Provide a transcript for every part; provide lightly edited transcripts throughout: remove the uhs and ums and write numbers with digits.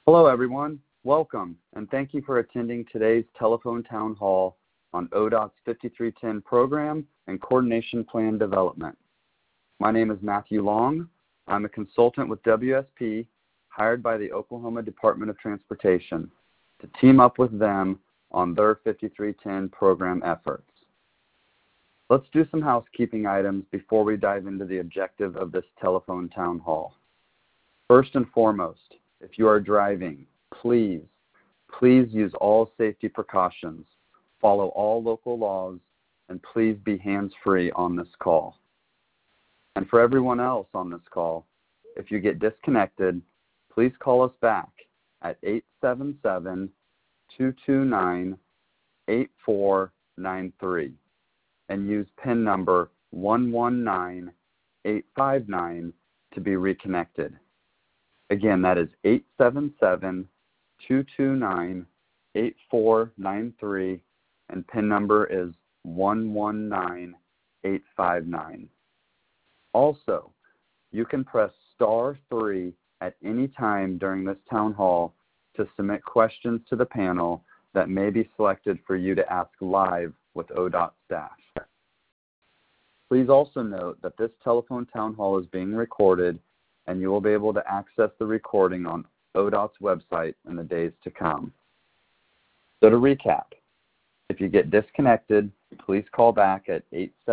Hello, everyone. Welcome, and thank you for attending today's telephone town hall on ODOT's 5310 program and coordination plan development. My name is Matthew Long. I'm a consultant with WSP, hired by the Oklahoma Department of Transportation to team up with them on their 5310 program efforts. Let's do some housekeeping items before we dive into the objective of this telephone town hall. First and foremost, if you are driving, please use all safety precautions, follow all local laws, and please be hands-free on this call. And for everyone else on this call, if you get disconnected, please call us back at 877-229-8493 and use PIN number 119859 to be reconnected. Again, that is 877-229-8493, and PIN number is 119859. Also, you can press star 3 at any time during this town hall to submit questions to the panel that may be selected for you to ask live with ODOT staff. Please also note that this telephone town hall is being recorded, and you will be able to access the recording on ODOT's website in the days to come. So to recap, if you get disconnected, please call back at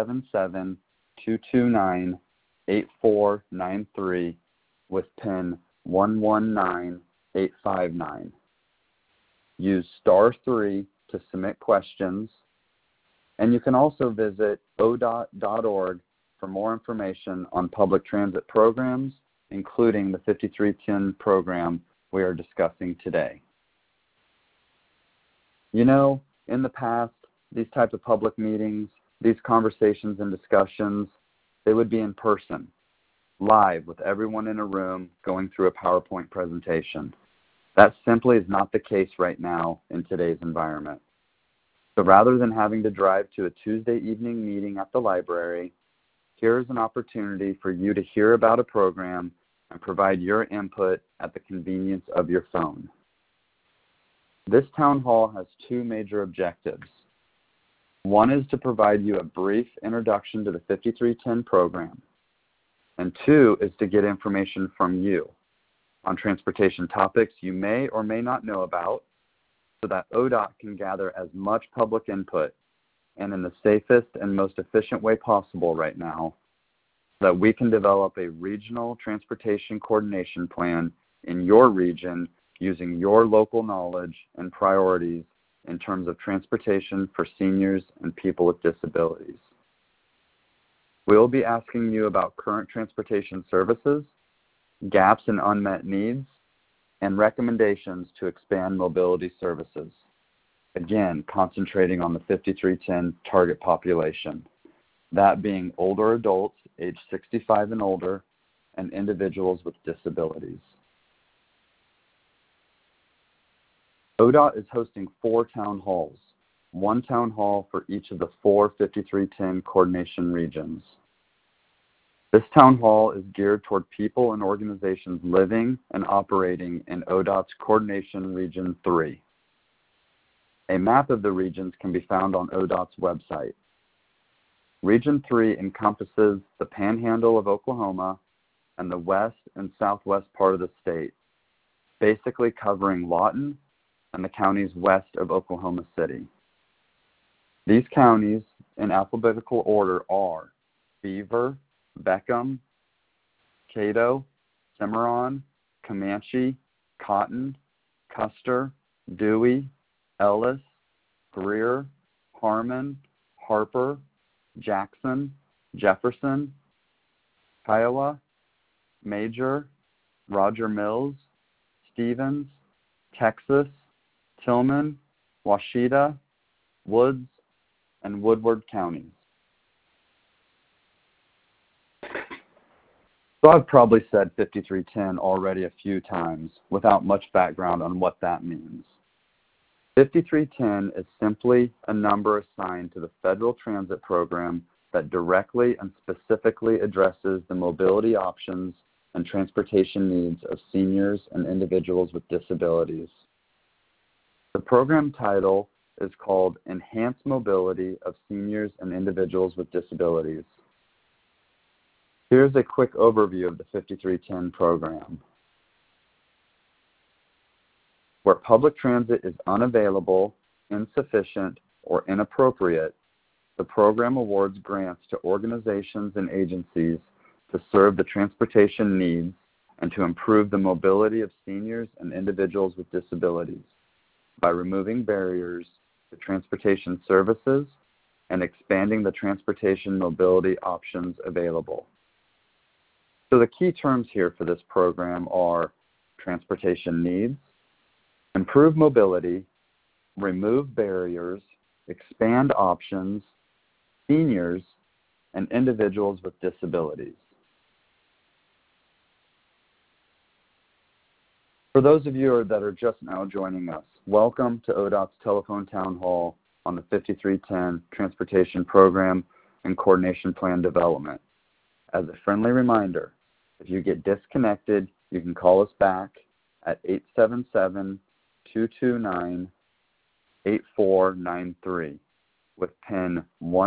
877-229-8493 with PIN 119859. Use star 3 to submit questions, and you can also visit odot.org for more information on public transit programs, including the 5310 program we are discussing today. You know, in the past, these types of public meetings, these conversations and discussions, they would be in person, live with everyone in a room going through a PowerPoint presentation. That simply is not the case right now in today's environment. So rather than having to drive to a Tuesday evening meeting at the library, here's an opportunity for you to hear about a program and provide your input at the convenience of your phone. This town hall has two major objectives. One is to provide you a brief introduction to the 5310 program, and two is to get information from you on transportation topics you may or may not know about, so that ODOT can gather as much public input and in the safest and most efficient way possible right now, so that we can develop a regional transportation coordination plan in your region using your local knowledge and priorities in terms of transportation for seniors and people with disabilities. We will be asking you about current transportation services, gaps and unmet needs, and recommendations to expand mobility services. Again, concentrating on the 5310 target population, that being older adults age 65 and older and individuals with disabilities. ODOT is hosting 4 town halls, 1 town hall for each of the 4 5310 coordination regions. This town hall is geared toward people and organizations living and operating in ODOT's Coordination Region 3. A map of the regions can be found on ODOT's website. Region 3 encompasses the panhandle of Oklahoma and the west and southwest part of the state, basically covering Lawton and the counties west of Oklahoma City. These counties, in alphabetical order, are Beaver, Beckham, Cato, Cimarron, Comanche, Cotton, Custer, Dewey, Ellis, Greer, Harmon, Harper, Jackson, Jefferson, Kiowa, Major, Roger Mills, Stevens, Texas, Tillman, Washita, Woods, and Woodward counties. So I've probably said 5310 already a few times without much background on what that means. 5310 is simply a number assigned to the federal transit program that directly and specifically addresses the mobility options and transportation needs of seniors and individuals with disabilities. The program title is called Enhanced Mobility of Seniors and Individuals with Disabilities. Here's a quick overview of the 5310 program. Where public transit is unavailable, insufficient, or inappropriate, the program awards grants to organizations and agencies to serve the transportation needs and to improve the mobility of seniors and individuals with disabilities by removing barriers to transportation services and expanding the transportation mobility options available. So the key terms here for this program are transportation needs, improve mobility, remove barriers, expand options, seniors, and individuals with disabilities. For those of you that are just now joining us, welcome to ODOT's Telephone Town Hall on the 5310 Transportation Program and Coordination Plan Development. As a friendly reminder, if you get disconnected, you can call us back at 877-229-8493 with PIN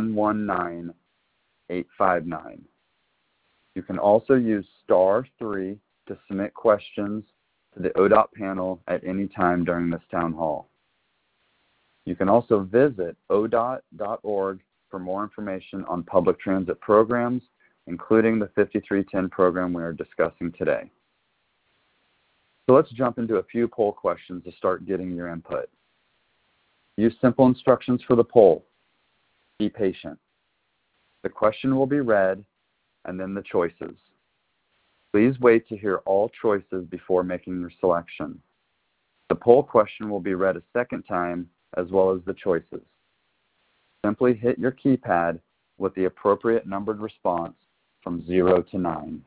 119859. You can also use *3 to submit questions to the ODOT panel at any time during this town hall. You can also visit odot.org for more information on public transit programs, including the 5310 program we are discussing today. So let's jump into a few poll questions to start getting your input. Use simple instructions for the poll. Be patient. The question will be read and then the choices. Please wait to hear all choices before making your selection. The poll question will be read a second time as well as the choices. Simply hit your keypad with the appropriate numbered response from 0 to 9.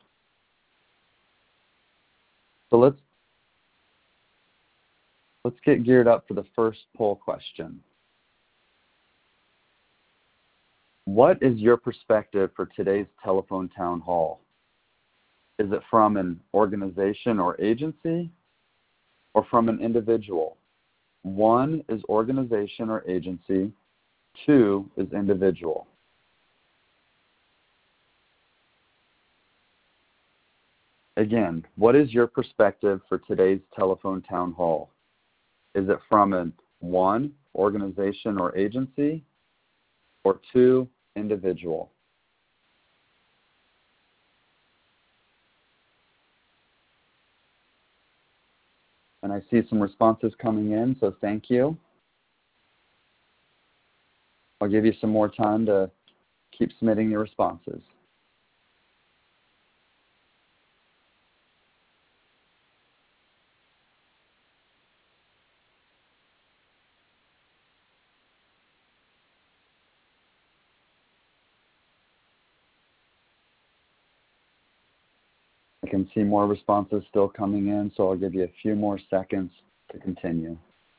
So let's get geared up for the first poll question. What is your perspective for today's telephone town hall? Is it from an organization or agency or from an individual? 1 is organization or agency, 2 is individual. Again, what is your perspective for today's telephone town hall? Is it from a 1, organization or agency, or 2, individual? And I see some responses coming in, so thank you. I'll give you some more time to keep submitting your responses. I can see more responses still coming in, so I'll give you a few more seconds to continue.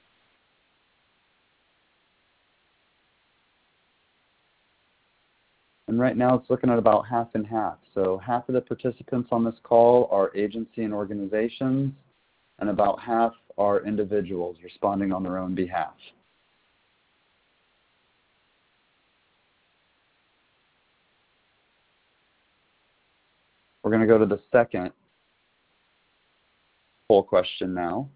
And right now it's looking at about half and half. So half of the participants on this call are agency and organizations, and about half are individuals responding on their own behalf. We're going to go to the second poll question now.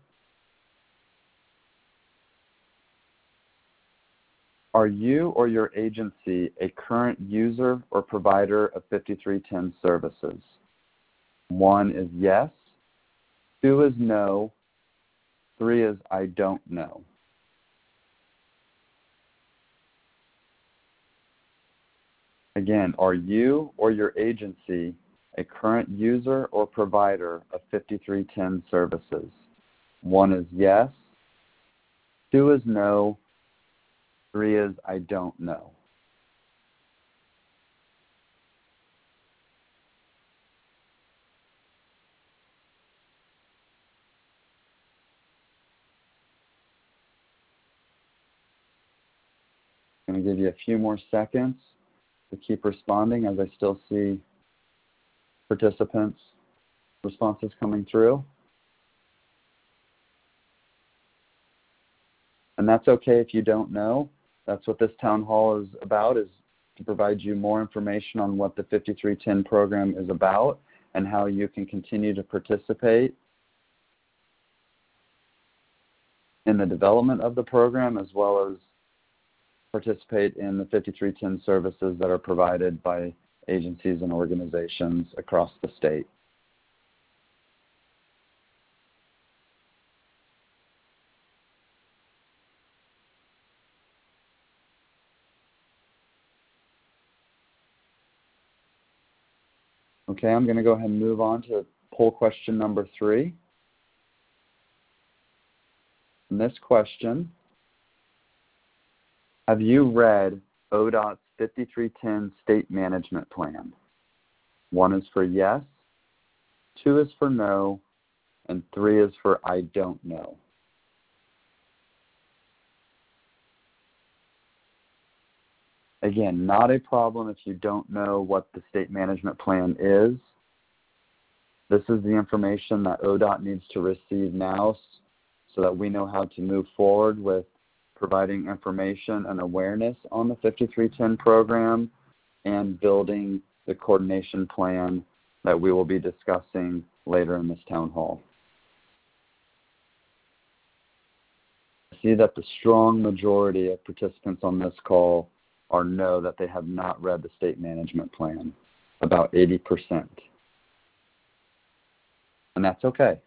Are you or your agency a current user or provider of 5310 services? 1 is yes, 2 is no, 3 is I don't know. Again, are you or your agency a current user or provider of 5310 services? 1 is yes, 2 is no, 3 is I don't know. I'm going to give you a few more seconds to keep responding as I still see participants responses coming through? And that's okay if you don't know. That's what this town hall is about, is to provide you more information on what the 5310 program is about and how you can continue to participate in the development of the program, as well as participate in the 5310 services that are provided by agencies and organizations across the state. Okay, I'm going to go ahead and move on to poll question number 3. And this question: have you read ODOT's 5310 State Management Plan? 1 is for yes, 2 is for no, and 3 is for I don't know. Again, not a problem if you don't know what the State Management Plan is. This is the information that ODOT needs to receive now so that we know how to move forward with providing information and awareness on the 5310 program and building the coordination plan that we will be discussing later in this town hall. I see that the strong majority of participants on this call know that they have not read the State Management Plan, about 80%. And that's okay.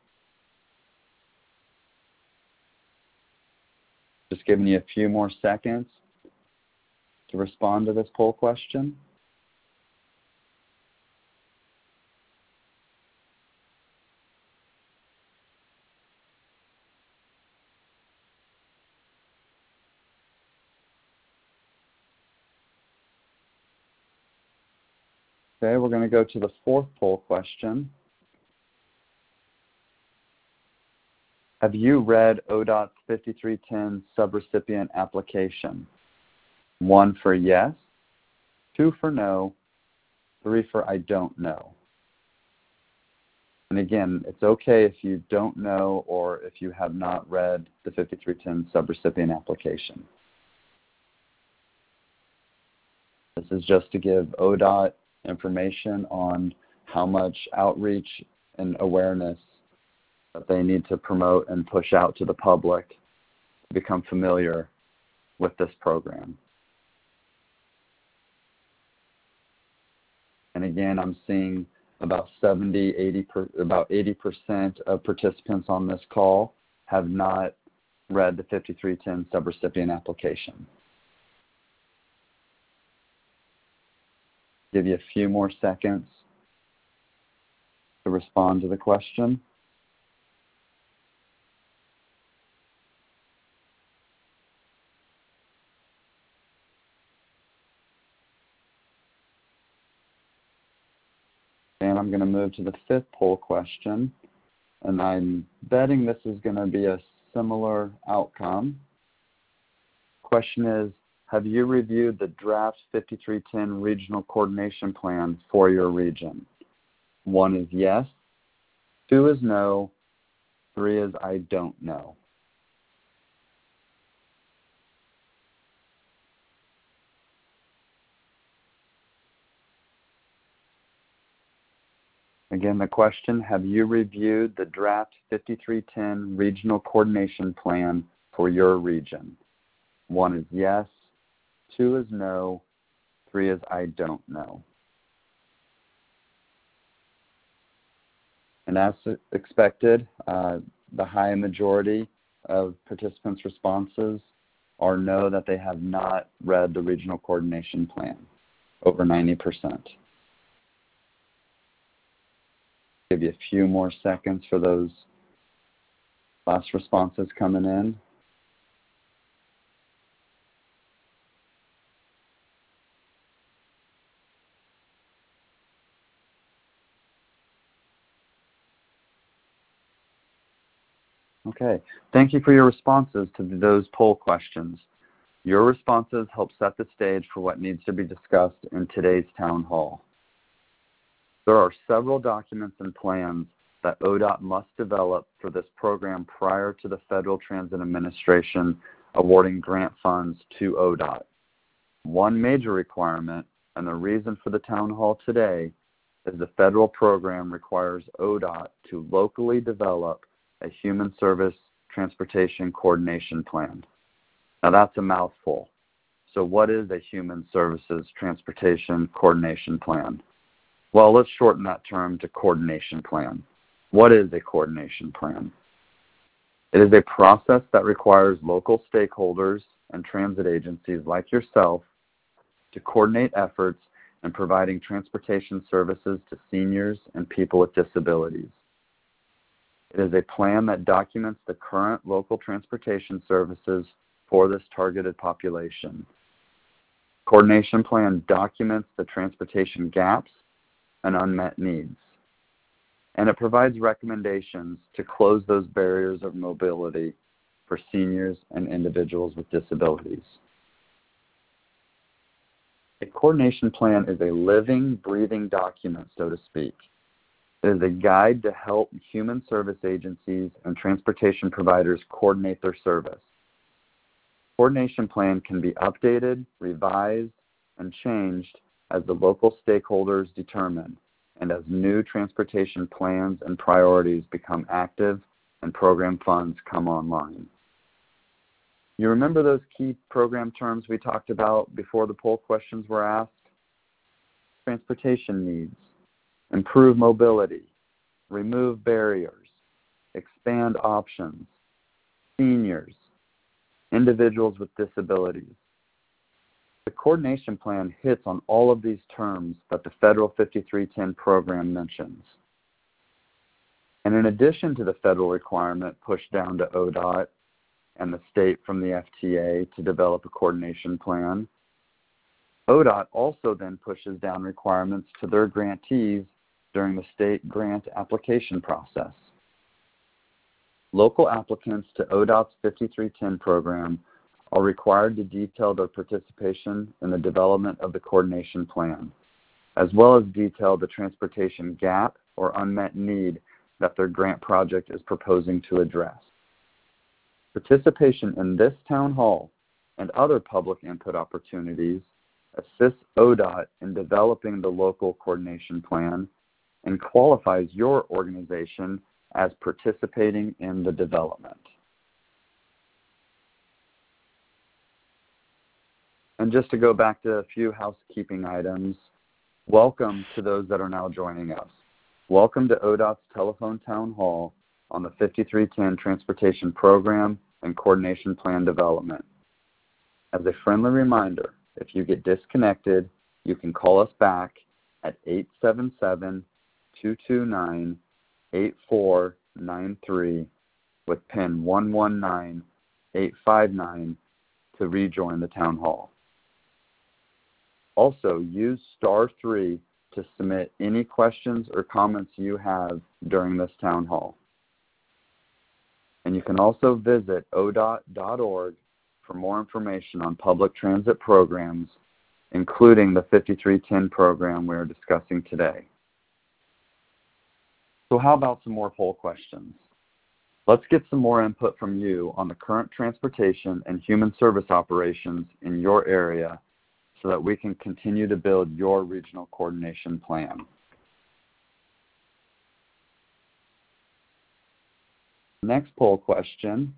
Just giving you a few more seconds to respond to this poll question. Okay, we're going to go to the 4th poll question. Have you read ODOT's 5310 subrecipient application? 1 for yes, 2 for no, 3 for I don't know. And again, it's okay if you don't know or if you have not read the 5310 subrecipient application. This is just to give ODOT information on how much outreach and awareness that they need to promote and push out to the public to become familiar with this program. And again, I'm seeing about 80% of participants on this call have not read the 5310 subrecipient application. Give you a few more seconds to respond to the question. And I'm going to move to the 5th poll question, and I'm betting this is going to be a similar outcome. Question is, have you reviewed the draft 5310 Regional Coordination Plan for your region? 1 is yes, 2 is no, 3 is I don't know. Again, the question: have you reviewed the draft 5310 Regional Coordination Plan for your region? 1 is yes, 2 is no, 3 is I don't know. And as expected, the high majority of participants' responses are no, that they have not read the Regional Coordination Plan, over 90%. Give you a few more seconds for those last responses coming in. Okay, thank you for your responses to those poll questions. Your responses help set the stage for what needs to be discussed in today's town hall. There are several documents and plans that ODOT must develop for this program prior to the Federal Transit Administration awarding grant funds to ODOT. One major requirement, and the reason for the town hall today, is the federal program requires ODOT to locally develop a human service transportation coordination plan. Now that's a mouthful. So what is a human services transportation coordination plan? Well, let's shorten that term to coordination plan. What is a coordination plan? It is a process that requires local stakeholders and transit agencies like yourself to coordinate efforts in providing transportation services to seniors and people with disabilities. It is a plan that documents the current local transportation services for this targeted population. Coordination plan documents the transportation gaps and unmet needs, and it provides recommendations to close those barriers of mobility for seniors and individuals with disabilities. A coordination plan is a living, breathing document, so to speak. It is a guide to help human service agencies and transportation providers coordinate their service. Coordination plan can be updated, revised, and changed as the local stakeholders determine and as new transportation plans and priorities become active and program funds come online. You remember those key program terms we talked about before the poll questions were asked? Transportation needs, improve mobility, remove barriers, expand options, seniors, individuals with disabilities. The coordination plan hits on all of these terms that the Federal 5310 program mentions. And in addition to the federal requirement pushed down to ODOT and the state from the FTA to develop a coordination plan, ODOT also then pushes down requirements to their grantees during the state grant application process. Local applicants to ODOT's 5310 program are required to detail their participation in the development of the coordination plan, as well as detail the transportation gap or unmet need that their grant project is proposing to address. Participation in this town hall and other public input opportunities assists ODOT in developing the local coordination plan and qualifies your organization as participating in the development. And just to go back to a few housekeeping items, welcome to those that are now joining us. Welcome to ODOT's telephone town hall on the 5310 Transportation Program and Coordination Plan Development. As a friendly reminder, if you get disconnected, you can call us back at 877-229-8493 with PIN 119859 to rejoin the town hall. Also, use *3 to submit any questions or comments you have during this town hall. And you can also visit odot.org for more information on public transit programs, including the 5310 program we are discussing today. So how about some more poll questions? Let's get some more input from you on the current transportation and human service operations in your area so that we can continue to build your regional coordination plan. Next poll question.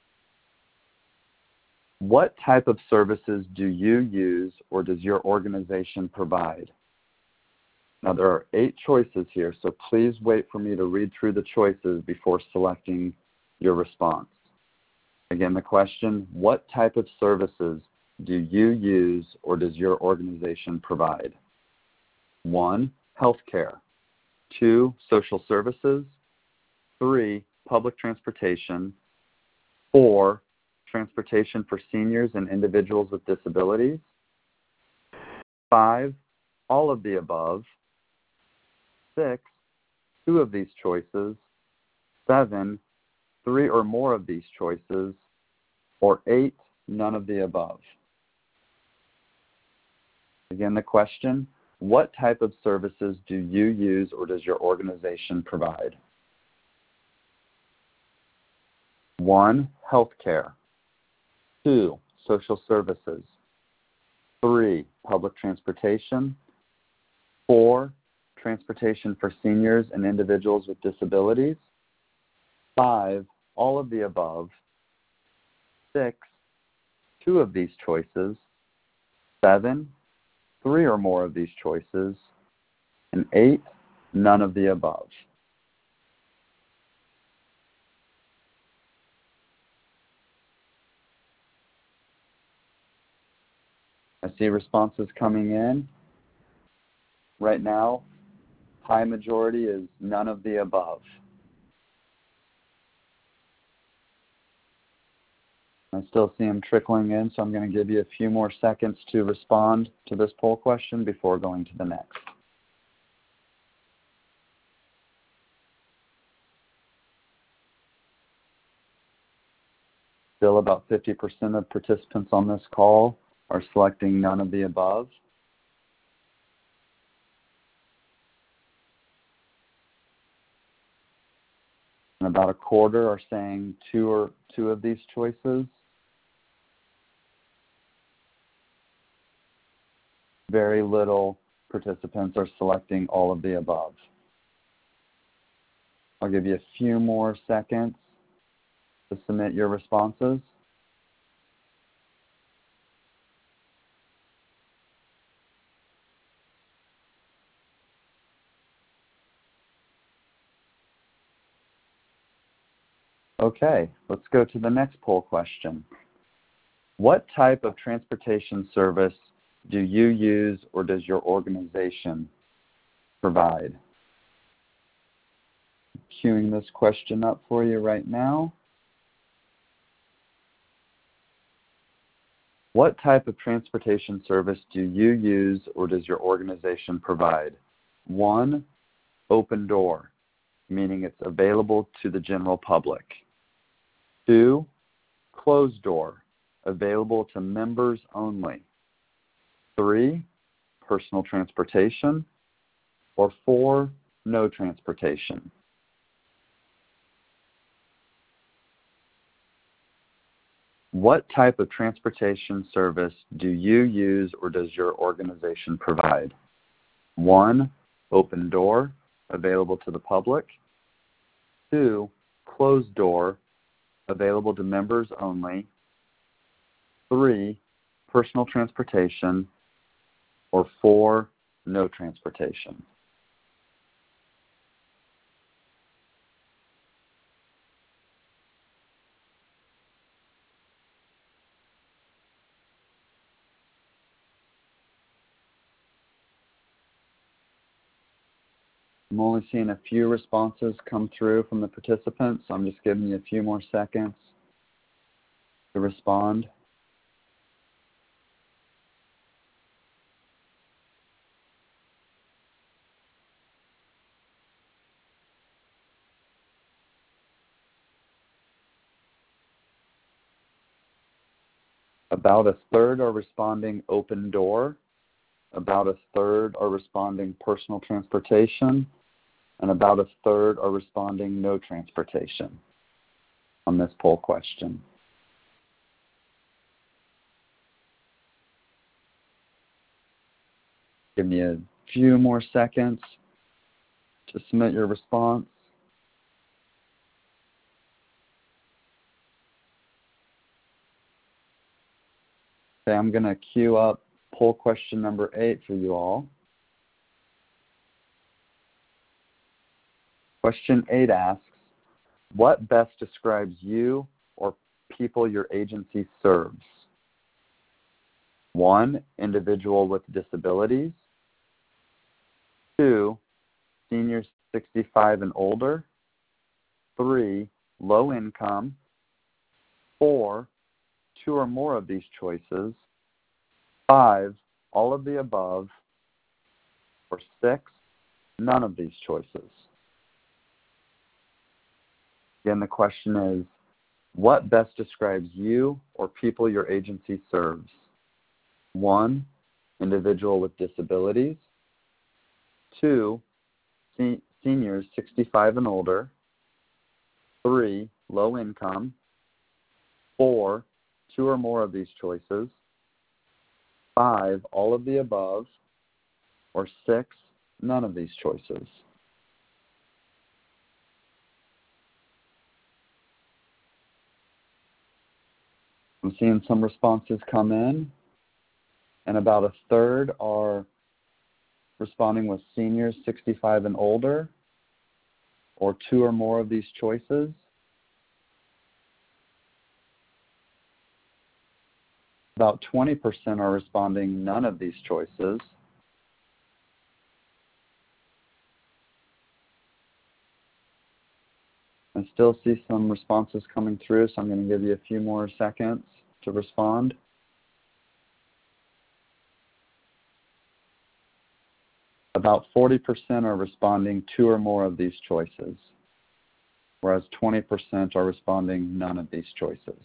What type of services do you use or does your organization provide? Now there are 8 choices here, so please wait for me to read through the choices before selecting your response. Again, the question, what type of services do you use or does your organization provide? 1, healthcare. 2, social services. 3, public transportation. 4, transportation for seniors and individuals with disabilities. 5, all of the above. 6, 2 of these choices. 7, 3 or more of these choices. Or 8, none of the above. Again, the question, what type of services do you use or does your organization provide? 1, healthcare. 2, social services. 3, public transportation. 4, transportation for seniors and individuals with disabilities. 5, all of the above. 6, 2 of these choices. 7, 3 or more of these choices. And 8, none of the above. I see responses coming in. Right now, high majority is none of the above. I still see them trickling in, so I'm going to give you a few more seconds to respond to this poll question before going to the next. Still about 50% of participants on this call are selecting none of the above. And about a quarter are saying two of these choices. Very little participants are selecting all of the above. I'll give you a few more seconds to submit your responses. Okay, let's go to the next poll question. What type of transportation service do you use or does your organization provide? Queuing this question up for you right now. What type of transportation service do you use or does your organization provide? 1, open door, meaning it's available to the general public. 2, closed door, available to members only. 3, personal transportation. Or 4, no transportation. What type of transportation service do you use or does your organization provide? 1, open door, available to the public. 2, closed door, available to members only. 3, personal transportation. Or 4, no transportation. I'm only seeing a few responses come through from the participants, so I'm just giving you a few more seconds to respond. About a third are responding open door, about a third are responding personal transportation, and about a third are responding no transportation on this poll question. Give me a few more seconds to submit your response. Okay, I'm going to queue up poll question number 8 for you all. Question 8 asks, what best describes you or people your agency serves? 1, individual with disabilities. 2, seniors 65 and older. 3, low income. 4, 2 or more of these choices. 5, all of the above. Or 6, none of these choices. Again, the question is, what best describes you or people your agency serves? 1, individual with disabilities. 2, seniors 65 and older. 3, low income. 4, 2 or more of these choices, 5, all of the above, or 6, none of these choices. I'm seeing some responses come in, and about a third are responding with seniors 65 and older, or 2 or more of these choices. About 20% are responding none of these choices. I still see some responses coming through, so I'm going to give you a few more seconds to respond. About 40% are responding 2 or more of these choices, whereas 20% are responding none of these choices.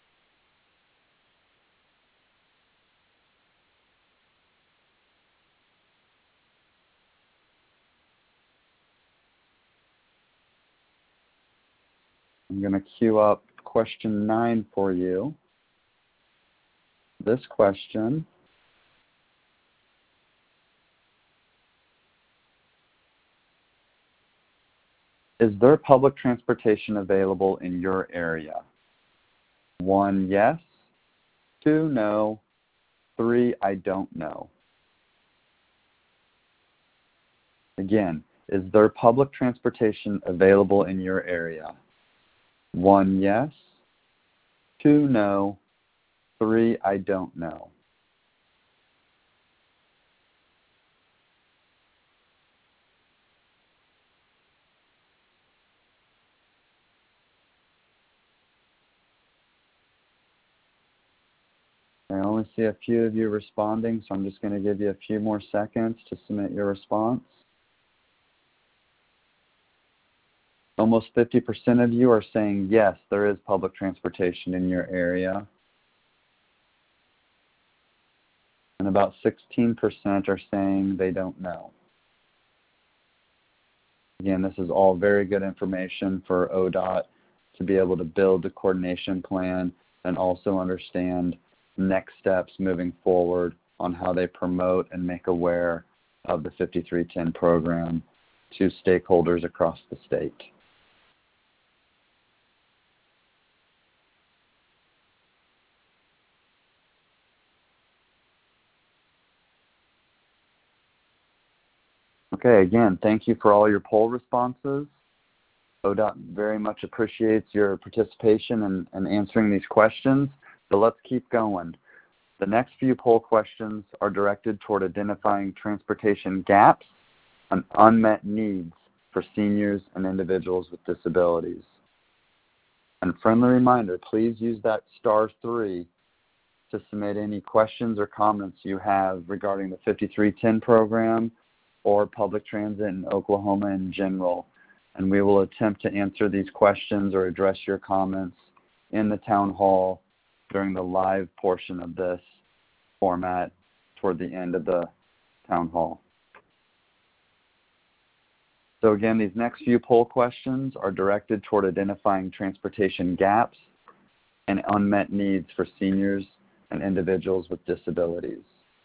I'm going to queue up question 9 for you. This question is: there public transportation available in your area? 1, yes. 2, no. 3, I don't know. Again, is there public transportation available in your area? 1, yes. 2, no. 3, I don't know. I only see a few of you responding, so I'm just going to give you a few more seconds to submit your response. Almost 50% of you are saying yes, there is public transportation in your area. And about 16% are saying they don't know. Again, this is all very good information for ODOT to be able to build the coordination plan and also understand next steps moving forward on how they promote and make aware of the 5310 program to stakeholders across the state. Okay, again, thank you for all your poll responses. ODOT very much appreciates your participation and answering these questions, but let's keep going. The next few poll questions are directed toward identifying transportation gaps and unmet needs for seniors and individuals with disabilities. And friendly reminder, please use that *3 to submit any questions or comments you have regarding the 5310 program or public transit in Oklahoma in general. And we will attempt to answer these questions or address your comments in the town hall during the live portion of this format toward the end of the town hall. So again, these next few poll questions are directed toward identifying transportation gaps and unmet needs for seniors and individuals with disabilities.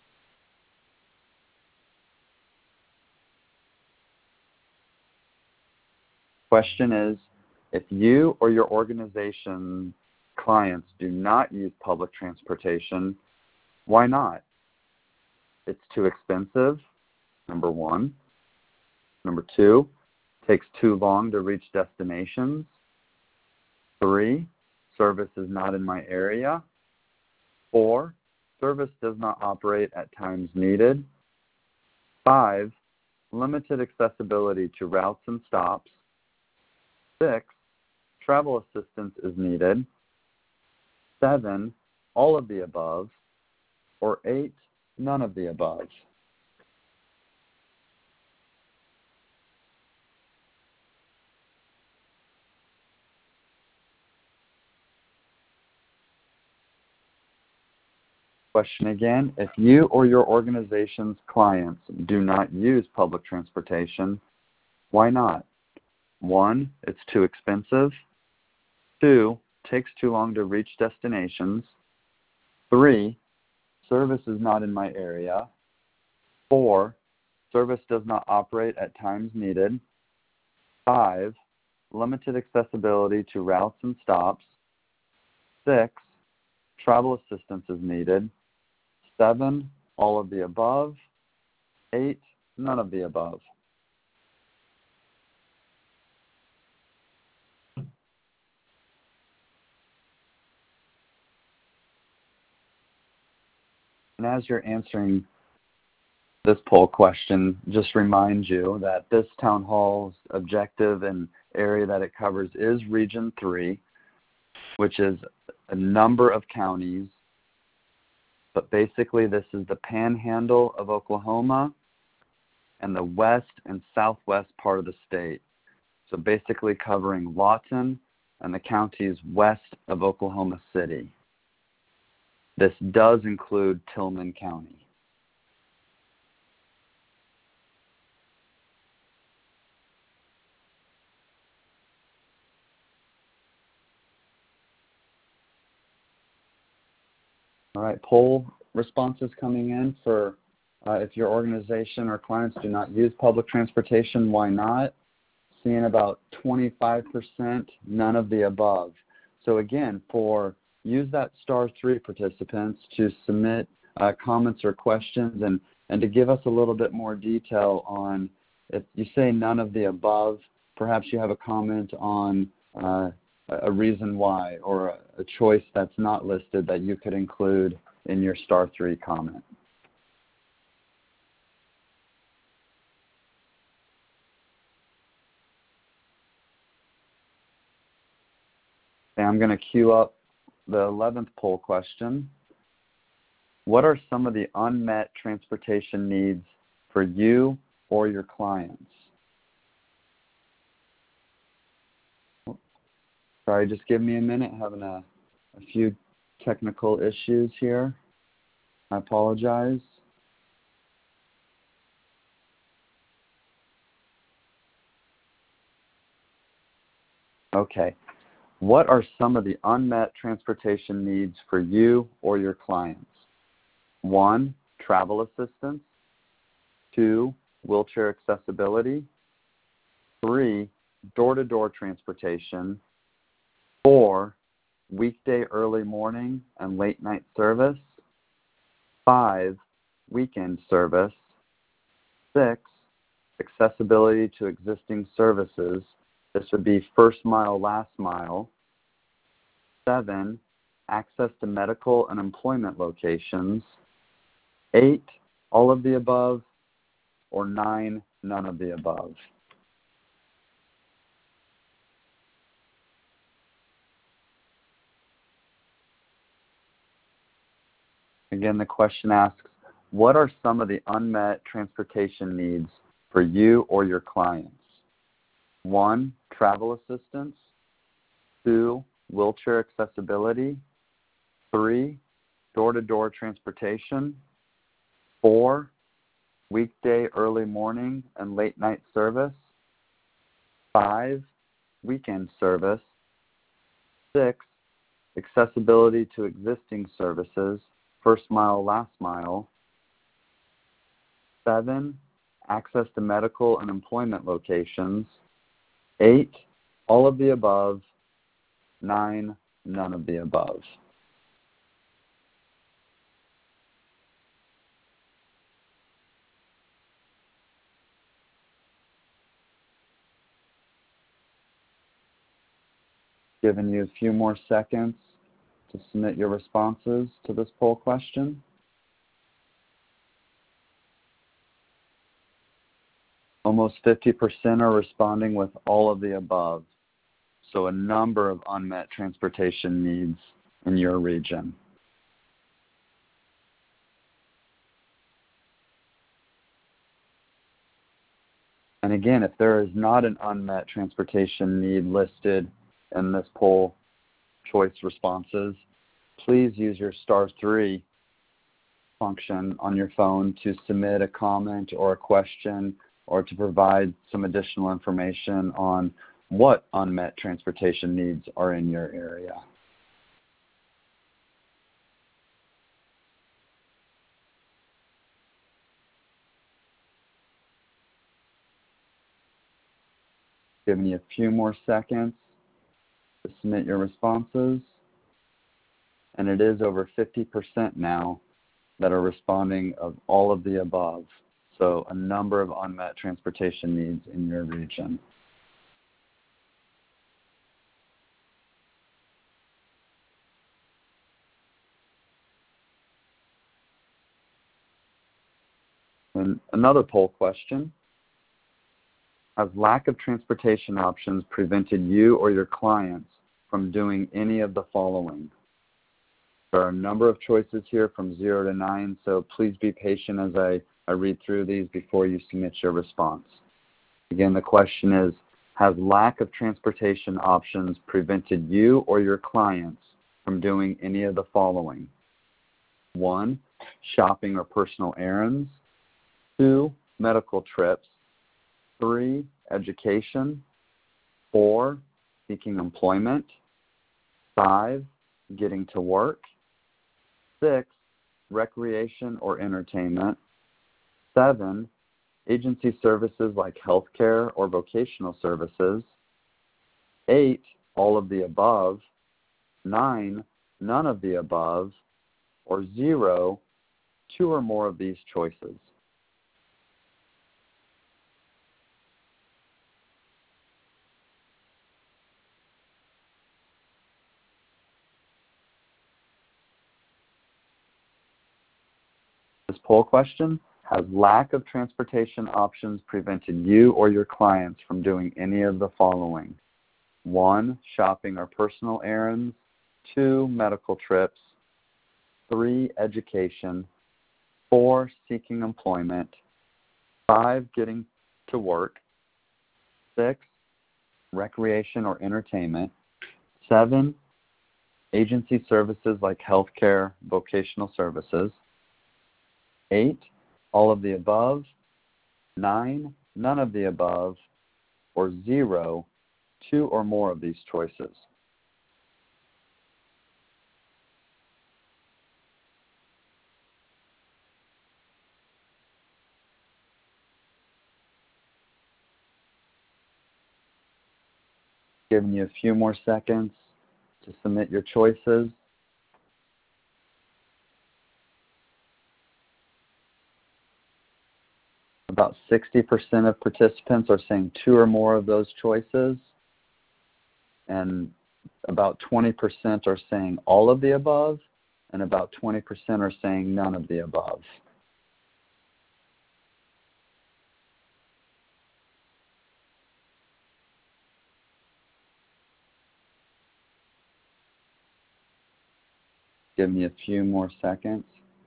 Question is, if you or your organization clients do not use public transportation, why not? It's too expensive, number 1. Number 2, takes too long to reach destinations. 3, service is not in my area. 4, service does not operate at times needed. 5, limited accessibility to routes and stops. 6, travel assistance is needed. 7, all of the above. Or 8, none of the above. Question again, if you or your organization's clients do not use public transportation, why not? 1, it's too expensive. 2, takes too long to reach destinations. 3, service is not in my area. 4, service does not operate at times needed. 5, limited accessibility to routes and stops. 6, travel assistance is needed. 7, all of the above. 8, none of the above. And as you're answering this poll question, just remind you that this town hall's objective and area that it covers is Region 3, which is a number of counties. But basically, this is the panhandle of Oklahoma and the west and southwest part of the state. So basically covering Lawton and the counties west of Oklahoma City. This does include Tillman County. All right, poll responses coming in for if your organization or clients do not use public transportation, why not? Seeing about 25%, none of the above. So again, use that *3 participants to submit comments or questions and to give us a little bit more detail on, if you say none of the above, perhaps you have a comment on a reason why or a choice that's not listed that you could include in your *3 comment. Okay, I'm going to queue up the 11th poll question. What are some of the unmet transportation needs for you or your clients? Sorry, just give me a minute. Having a few technical issues here. I apologize. Okay. What are some of the unmet transportation needs for you or your clients? 1, travel assistance. 2, wheelchair accessibility. 3, door-to-door transportation. 4, weekday early morning and late night service. 5, weekend service. 6, accessibility to existing services. This would be first mile, last mile. 7, access to medical and employment locations. 8, all of the above. Or 9, none of the above. Again, the question asks, what are some of the unmet transportation needs for you or your clients? 1, travel assistance. 2, wheelchair accessibility. 3, door-to-door transportation. 4, weekday early morning and late night service. 5, weekend service. 6, accessibility to existing services, first mile, last mile. 7, access to medical and employment locations. 8, all of the above. 9, none of the above. Giving you a few more seconds to submit your responses to this poll question. Almost 50% are responding with all of the above. So a number of unmet transportation needs in your region. And again, if there is not an unmet transportation need listed in this poll choice responses, please use your *3 function on your phone to submit a comment or a question or to provide some additional information on what unmet transportation needs are in your area. Giving you a few more seconds to submit your responses. And it is over 50% now that are responding of all of the above. So a number of unmet transportation needs in your region. And another poll question: has lack of transportation options prevented you or your clients from doing any of the following? There are a number of choices here from 0 to 9, so please be patient as I read through these before you submit your response. Again, the question is, has lack of transportation options prevented you or your clients from doing any of the following? 1, shopping or personal errands. 2, medical trips. 3, education. 4, seeking employment. 5, getting to work. 6, recreation or entertainment. 7, agency services like healthcare or vocational services. 8, all of the above. 9, none of the above. Or 0, 2 or more of these choices. This poll question: has lack of transportation options prevented you or your clients from doing any of the following? 1, shopping or personal errands. 2, medical trips. 3, education. 4, seeking employment. 5, getting to work. 6, recreation or entertainment. 7, agency services like healthcare, vocational services. 8, all of the above. 9, none of the above. Or 0, 2 or more of these choices. Giving you a few more seconds to submit your choices. About 60% of participants are saying 2 or more of those choices, and about 20% are saying all of the above, and about 20% are saying none of the above. Give me a few more seconds.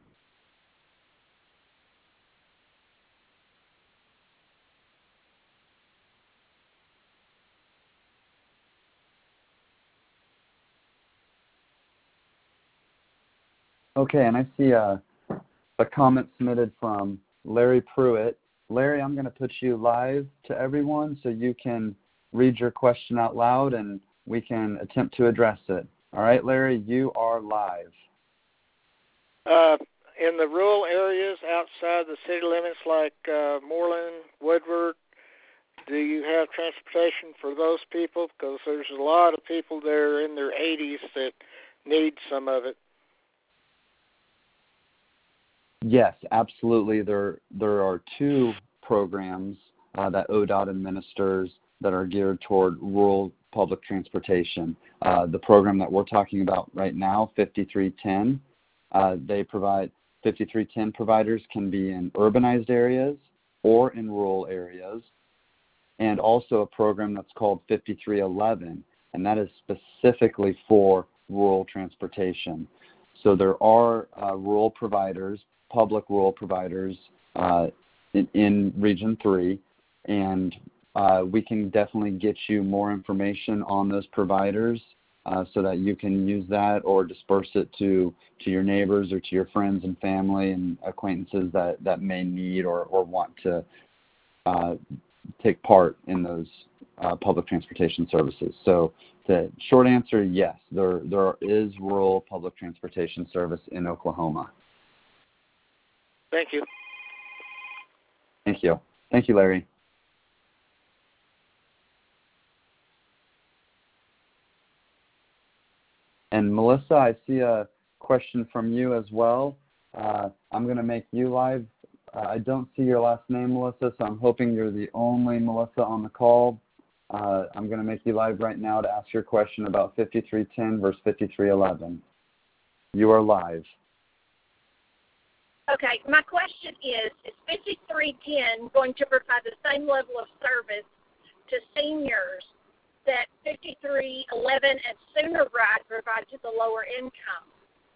Okay, and I see a comment submitted from Larry Pruitt. Larry, I'm going to put you live to everyone so you can read your question out loud and we can attempt to address it. All right, Larry, you are live. In the rural areas outside the city limits like Moreland, Woodward, do you have transportation for those people? Because there's a lot of people there in their 80s that need some of it. Yes, absolutely. There are 2 programs that ODOT administers that are geared toward rural public transportation. The program that we're talking about right now, 5310, they provide 5310 providers can be in urbanized areas or in rural areas, and also a program that's called 5311, and that is specifically for rural transportation. So there are rural providers, public rural providers in Region 3, and we can definitely get you more information on those providers so that you can use that or disperse it to your neighbors or to your friends and family and acquaintances that may need or want to take part in those public transportation services. So the short answer, yes, there is rural public transportation service in Oklahoma. Thank you. Thank you. Thank you, Larry. And Melissa, I see a question from you as well. I'm going to make you live. I don't see your last name, Melissa, so I'm hoping you're the only Melissa on the call. I'm going to make you live right now to ask your question about 5310 verse 5311. You are live. Okay, my question is 5310 going to provide the same level of service to seniors that 5311 and Sooner Ride provide to the lower income?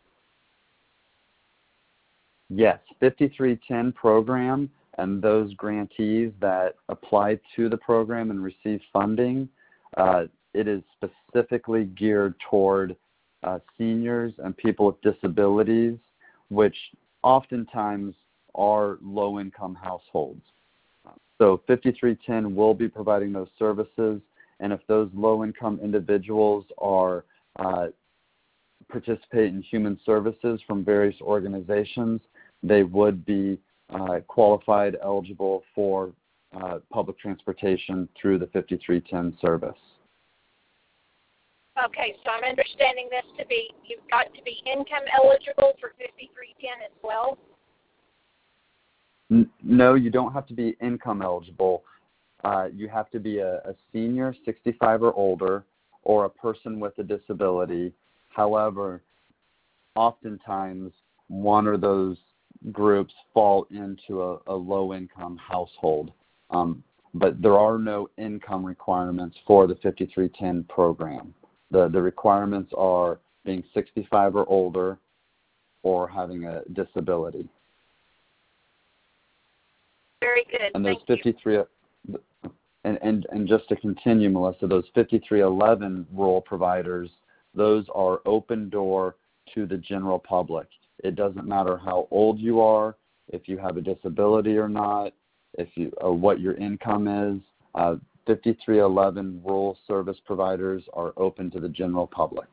Yes, 5310 program and those grantees that apply to the program and receive funding, it is specifically geared toward seniors and people with disabilities, which oftentimes are low-income households. So 5310 will be providing those services, and if those low-income individuals are participate in human services from various organizations, they would be qualified, eligible for public transportation through the 5310 service. Okay, so I'm understanding this to be, you've got to be income eligible for 5310 as well? No, you don't have to be income eligible. You have to be a senior, 65 or older, or a person with a disability. However, oftentimes one or those groups fall into a low-income household. But there are no income requirements for the 5310 program. The requirements are being 65 or older or having a disability. Very good. And those Thank 53 you. And just to continue, Melissa, those 5311 rural providers, those are open door to the general public. It doesn't matter how old you are, if you have a disability or not, or what your income is. 5311 rural service providers are open to the general public.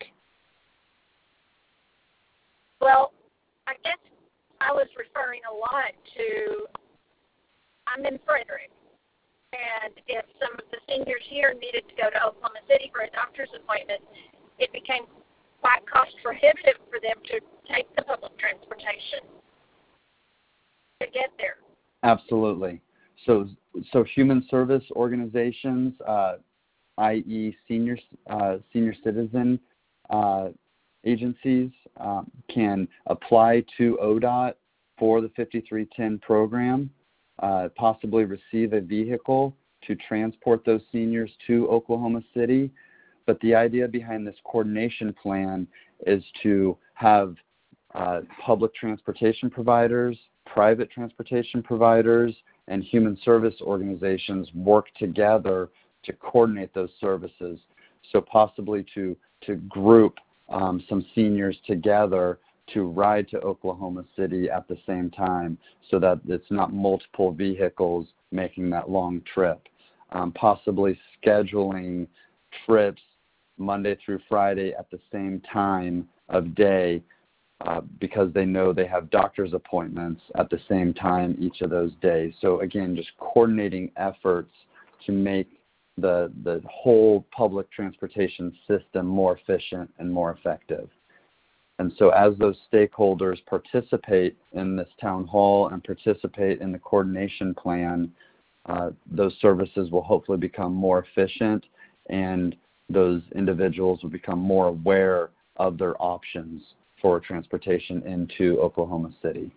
Well, I guess I was referring a lot to, I'm in Frederick, and if some of the seniors here needed to go to Oklahoma City for a doctor's appointment, it became quite cost prohibitive for them to take the public transportation to get there. Absolutely. So human service organizations, i.e. senior citizen agencies, can apply to ODOT for the 5310 program, possibly receive a vehicle to transport those seniors to Oklahoma City. But the idea behind this coordination plan is to have public transportation providers, private transportation providers, and human service organizations work together to coordinate those services. So possibly to group some seniors together to ride to Oklahoma City at the same time so that it's not multiple vehicles making that long trip. Possibly scheduling trips Monday through Friday at the same time of day because they know they have doctor's appointments at the same time each of those days. So again, just coordinating efforts to make the whole public transportation system more efficient and more effective. And so as those stakeholders participate in this town hall and participate in the coordination plan, those services will hopefully become more efficient, and those individuals will become more aware of their options for transportation into Oklahoma City.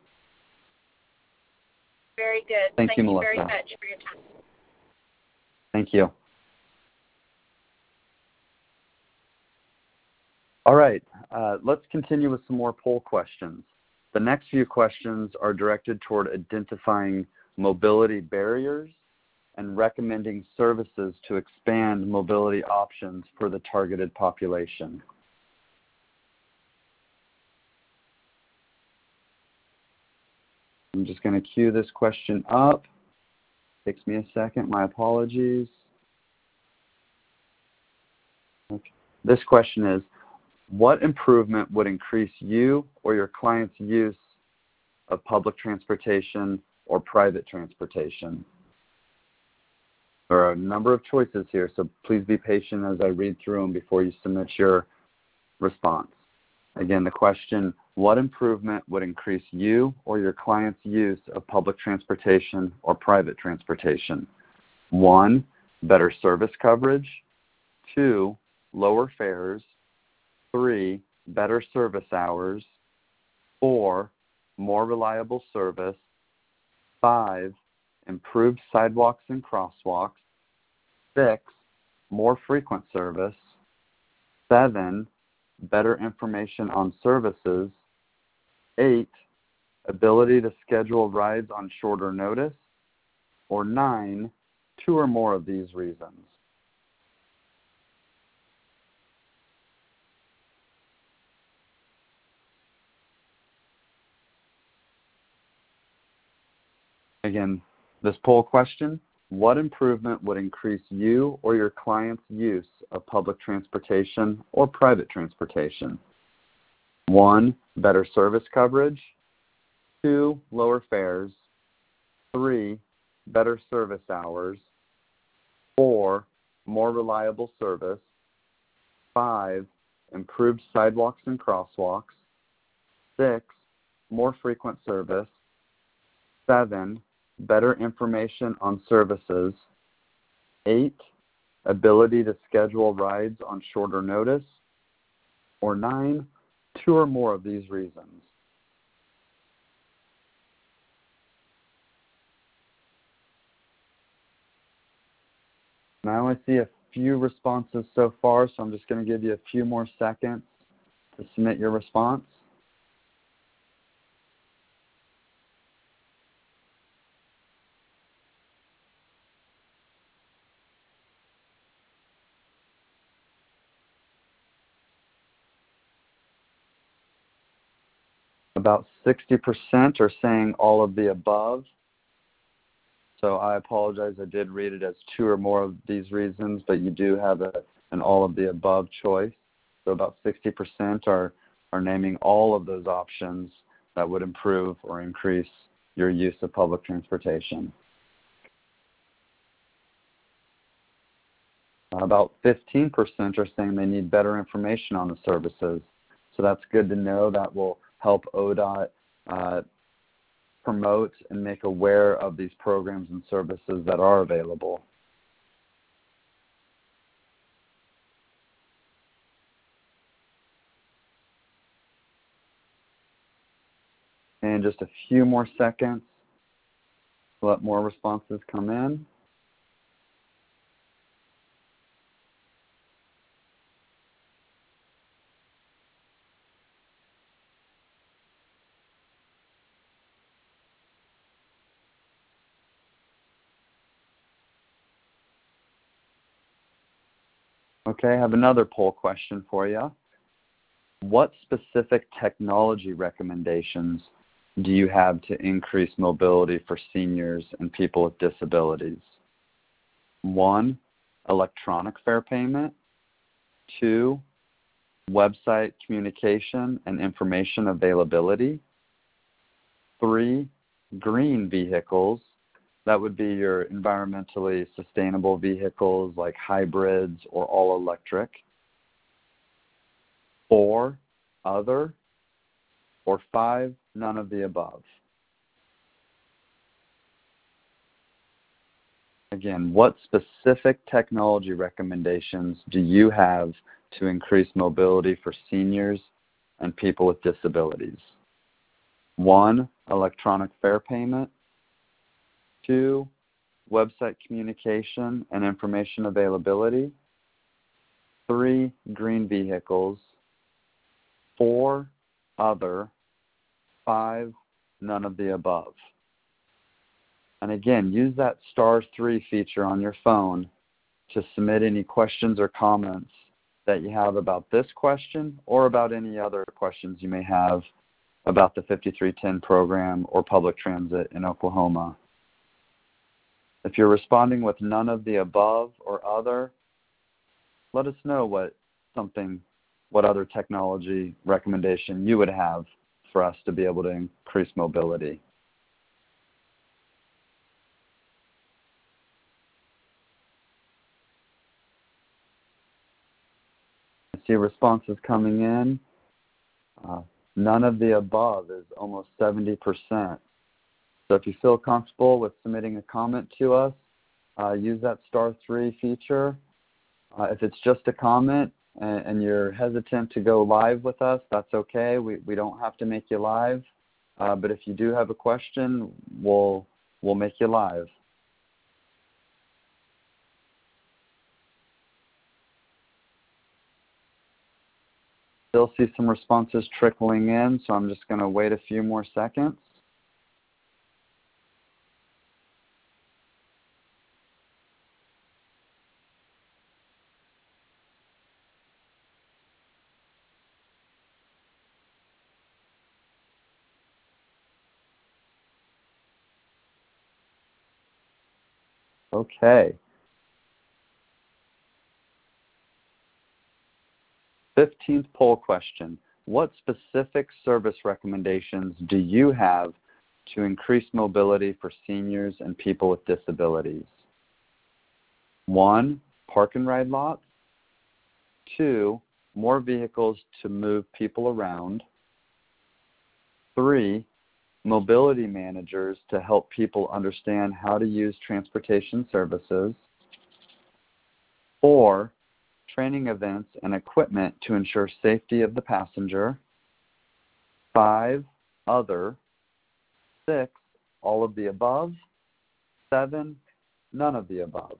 Very good. Thank you, Melissa. Very much for your time. Thank you. All right, let's continue with some more poll questions. The next few questions are directed toward identifying mobility barriers and recommending services to expand mobility options for the targeted population. I'm just going to queue this question up. Takes me a second. My apologies. Okay. This question is, what improvement would increase you or your client's use of public transportation or private transportation? There are a number of choices here, so please be patient as I read through them before you submit your response. Again, the question, what improvement would increase you or your client's use of public transportation or private transportation? 1, better service coverage. 2, lower fares. 3, better service hours. 4, more reliable service. 5, improved sidewalks and crosswalks. 6, more frequent service. 7, better information on services. 8, ability to schedule rides on shorter notice. Or 9, 2 or more of these reasons. Again, this poll question, what improvement would increase you or your client's use of public transportation or private transportation? 1, better service coverage. 2, lower fares. 3, better service hours. 4, more reliable service. 5, improved sidewalks and crosswalks. 6, more frequent service. 7, better information on services. 8, ability to schedule rides on shorter notice. Or 9, 2 or more of these reasons. Now I see a few responses so far, so I'm just going to give you a few more seconds to submit your response. About 60% are saying all of the above. So I apologize, I did read it as 2 or more of these reasons, but you do have an all of the above choice. So about 60% are naming all of those options that would improve or increase your use of public transportation. About 15% are saying they need better information on the services. So that's good to know. That will help ODOT promote and make aware of these programs and services that are available. And just a few more seconds to let more responses come in. Okay, I have another poll question for you. What specific technology recommendations do you have to increase mobility for seniors and people with disabilities? 1, electronic fare payment. 2, website communication and information availability. 3, green vehicles. That would be your environmentally sustainable vehicles like hybrids or all electric. 4, other. Or 5, none of the above. Again, what specific technology recommendations do you have to increase mobility for seniors and people with disabilities? 1, electronic fare payment. 2, website communication and information availability. 3, green vehicles. 4, other. 5, none of the above. And again, use that *3 feature on your phone to submit any questions or comments that you have about this question or about any other questions you may have about the 5310 program or public transit in Oklahoma. If you're responding with none of the above or other, let us know what other technology recommendation you would have for us to be able to increase mobility. I see responses coming in. None of the above is almost 70%. So if you feel comfortable with submitting a comment to us, use that *3 feature. If it's just a comment and you're hesitant to go live with us, that's okay. We don't have to make you live. But if you do have a question, we'll make you live. Still see some responses trickling in, so I'm just going to wait a few more seconds. Okay. 15th poll question. What specific service recommendations do you have to increase mobility for seniors and people with disabilities? 1, park and ride lots. 2, more vehicles to move people around. 3, mobility managers to help people understand how to use transportation services. 4, training events and equipment to ensure safety of the passenger. 5, other. 6, all of the above. 7, none of the above.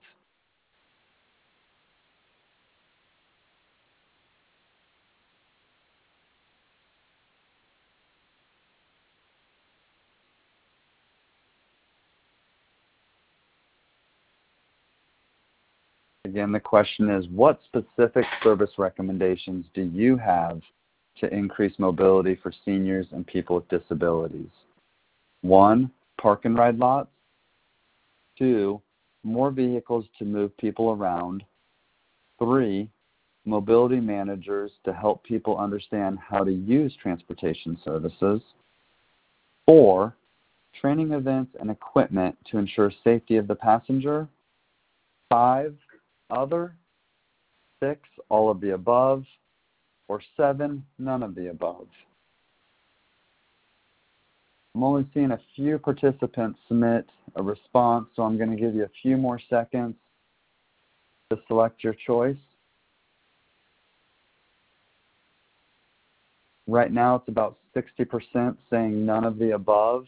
Again, the question is, what specific service recommendations do you have to increase mobility for seniors and people with disabilities? 1, park and ride lots. 2, more vehicles to move people around. 3, mobility managers to help people understand how to use transportation services. 4, training events and equipment to ensure safety of the passenger. 5, other. 6, all of the above. Or 7, none of the above. I'm only seeing a few participants submit a response, so I'm going to give you a few more seconds to select your choice. Right now it's about 60% saying none of the above.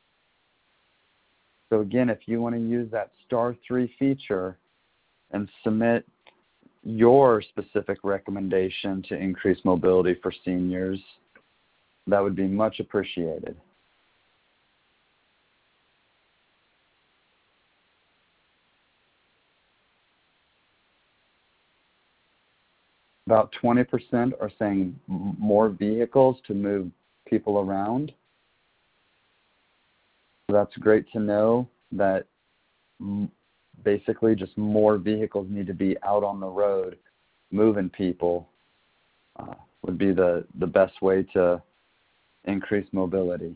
So again, if you want to use that *3 feature and submit your specific recommendation to increase mobility for seniors, that would be much appreciated. About 20% are saying more vehicles to move people around. So that's great to know that basically just more vehicles need to be out on the road moving people would be the best way to increase mobility.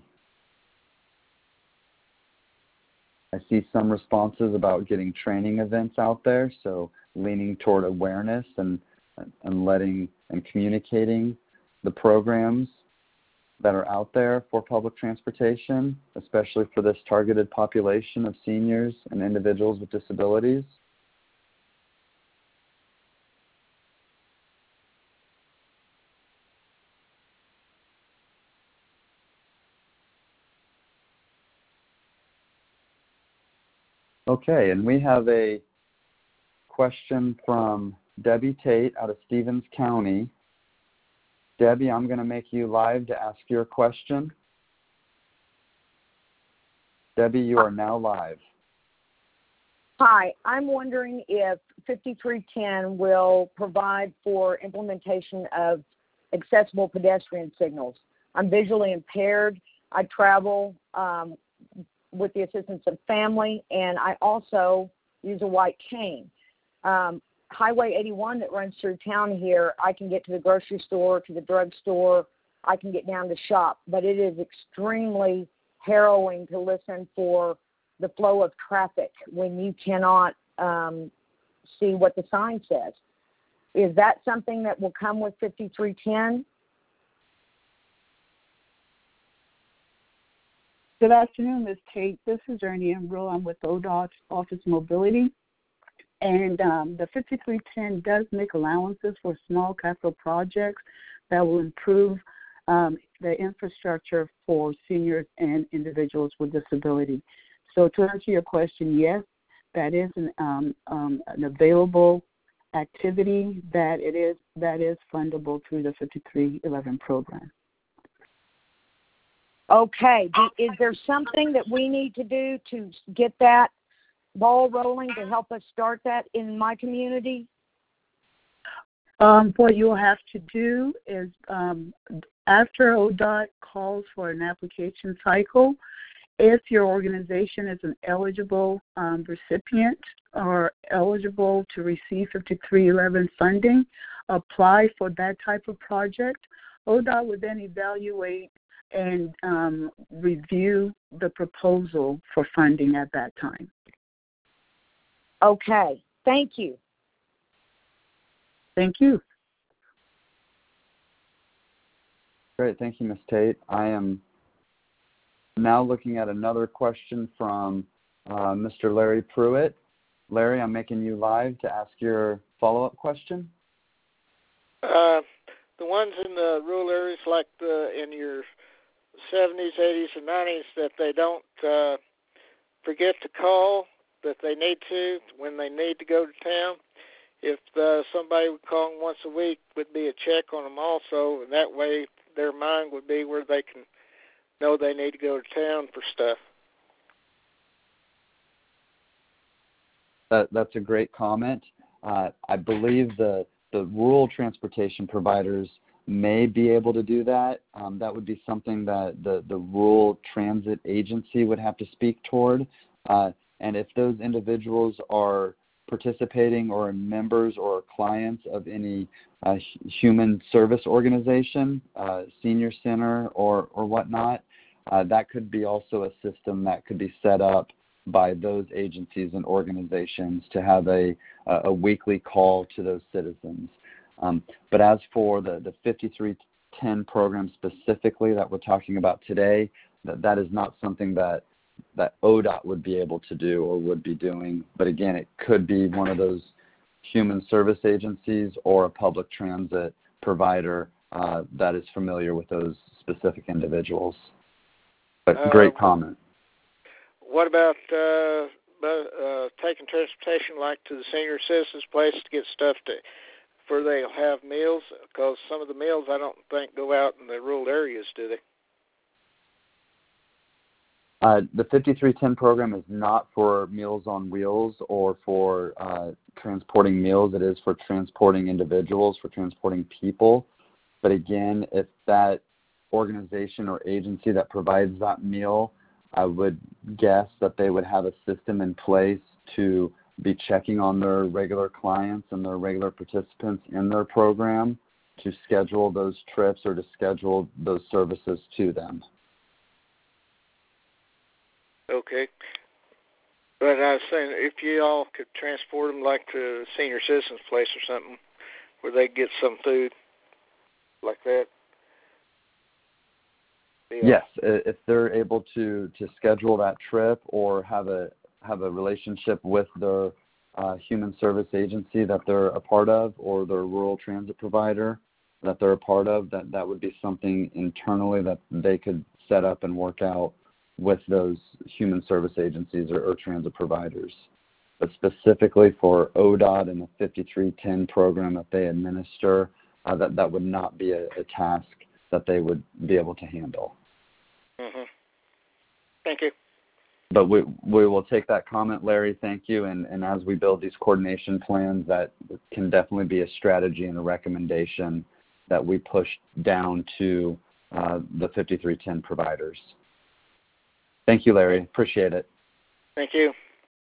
I see some responses about getting training events out there, so leaning toward awareness and letting and communicating the programs that are out there for public transportation, especially for this targeted population of seniors and individuals with disabilities. Okay, and we have a question from Debbie Tate out of Stevens County. Debbie, I'm going to make you live to ask your question. Debbie, you are now live. Hi, I'm wondering if 5310 will provide for implementation of accessible pedestrian signals. I'm visually impaired. I travel with the assistance of family, and I also use a white cane. Highway 81 that runs through town here, I can get to the grocery store, to the drugstore, I can get down to shop, but it is extremely harrowing to listen for the flow of traffic when you cannot see what the sign says. Is that something that will come with 5310? Good afternoon, Ms. Tate. This is Ernie Embro. I'm with ODOT Office Mobility. And the 5310 does make allowances for small capital projects that will improve the infrastructure for seniors and individuals with disability. So to answer your question, yes, that is an available activity that is fundable through the 5311 program. Okay. Is there something that we need to do to get that ball rolling to help us start that in my community? What you'll have to do is after ODOT calls for an application cycle, if your organization is an eligible recipient or eligible to receive 5311 funding, apply for that type of project. ODOT would then evaluate and review the proposal for funding at that time. Okay. Thank you. Thank you. Great. Thank you, Ms. Tate. I am now looking at another question from Mr. Larry Pruitt. Larry, I'm making you live to ask your follow-up question. The ones in the rural areas, like in your 70s, 80s, and 90s, that they don't forget to call, that they need to when they need to go to town. If somebody would call them once a week, would be a check on them also, and that way their mind would be where they can know they need to go to town for stuff. That's a great comment. I believe the rural transportation providers may be able to do that. That would be something that the rural transit agency would have to speak toward. And if those individuals are participating or are members or clients of any human service organization, senior center or whatnot, that could be also a system that could be set up by those agencies and organizations to have a weekly call to those citizens. But as for the 5310 program specifically that we're talking about today, that is not something that ODOT would be able to do or would be doing. But again, it could be one of those human service agencies or a public transit provider that is familiar with those specific individuals. But great comment. What about taking transportation like to the senior citizens' place to get stuff for they'll have meals? Because some of the meals I don't think go out in the rural areas, do they? The 5310 program is not for Meals on Wheels or for transporting meals. It is for transporting individuals, for transporting people. But again, if that organization or agency that provides that meal, I would guess that they would have a system in place to be checking on their regular clients and their regular participants in their program to schedule those trips or to schedule those services to them. Okay. But I was saying, if you all could transport them like to a senior citizens' place or something where they get some food like that. Yes, if they're able to schedule that trip or have a relationship with their human service agency that they're a part of or their rural transit provider that they're a part of, that would be something internally that they could set up and work out with those human service agencies or transit providers. But specifically for ODOT and the 5310 program that they administer, that would not be a task that they would be able to handle. Mm-hmm. Thank you. But we will take that comment, Larry. Thank you. And as we build these coordination plans, that can definitely be a strategy and a recommendation that we push down to the 5310 providers. Thank you, Larry. Appreciate it. Thank you.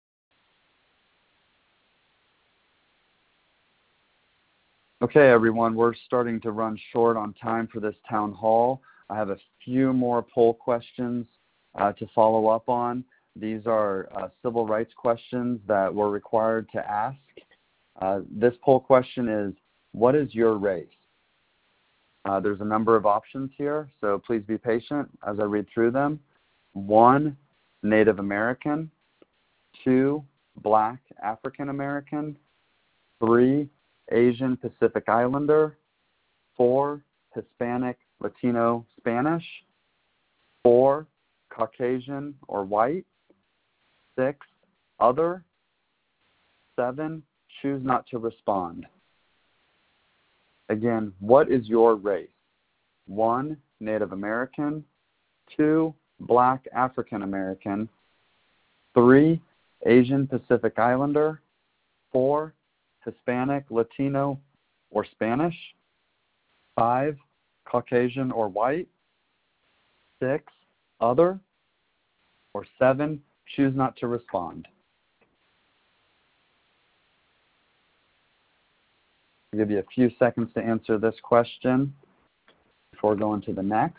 Okay, everyone, we're starting to run short on time for this town hall. I have a few more poll questions to follow up on. These are civil rights questions that we're required to ask. This poll question is, what is your race? There's a number of options here, so please be patient as I read through them. 1, Native American, 2, Black African American, 3, Asian Pacific Islander, 4, Hispanic, Latino, Spanish, 4, Caucasian or white, 6, other, 7, choose not to respond. Again, what is your race? 1, Native American, 2, Black African American, 3, Asian Pacific Islander, 4, Hispanic, Latino, or Spanish, 5, Caucasian or white, 6, other, or 7, choose not to respond. I'll give you a few seconds to answer this question before going to the next.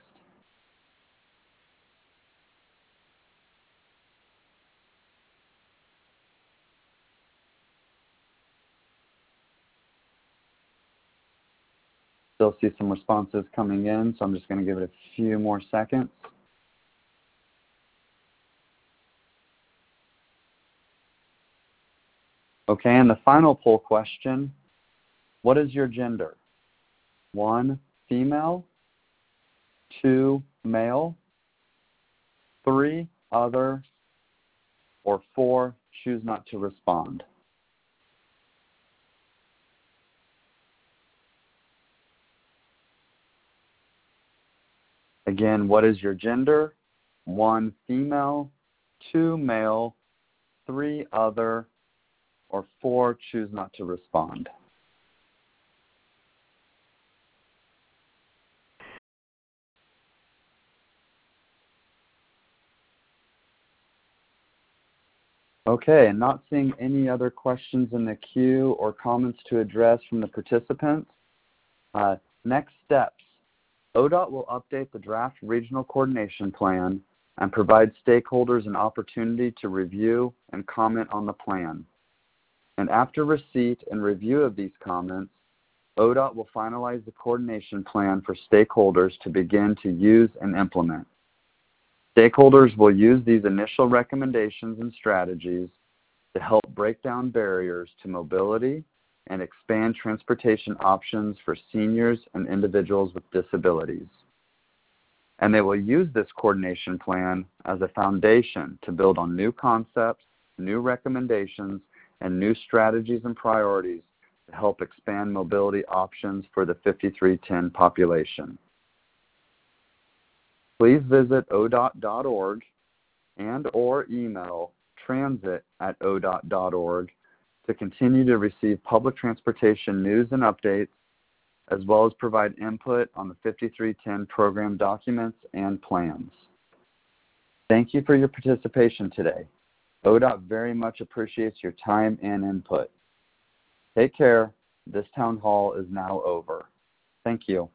Still see some responses coming in, so I'm just going to give it a few more seconds. Okay, and the final poll question, what is your gender? 1, female, 2, male, 3, other, or 4, choose not to respond. Again, what is your gender? 1, female, 2, male, 3, other, or 4, choose not to respond. Okay, and not seeing any other questions in the queue or comments to address from the participants. Next steps. ODOT will update the draft regional coordination plan and provide stakeholders an opportunity to review and comment on the plan. And after receipt and review of these comments, ODOT will finalize the coordination plan for stakeholders to begin to use and implement. Stakeholders will use these initial recommendations and strategies to help break down barriers to mobility and expand transportation options for seniors and individuals with disabilities. And they will use this coordination plan as a foundation to build on new concepts, new recommendations, and new strategies and priorities to help expand mobility options for the 5310 population. Please visit odot.org and or email transit@odot.org to continue to receive public transportation news and updates, as well as provide input on the 5310 program documents and plans. Thank you for your participation today. ODOT very much appreciates your time and input. Take care. This town hall is now over. Thank you.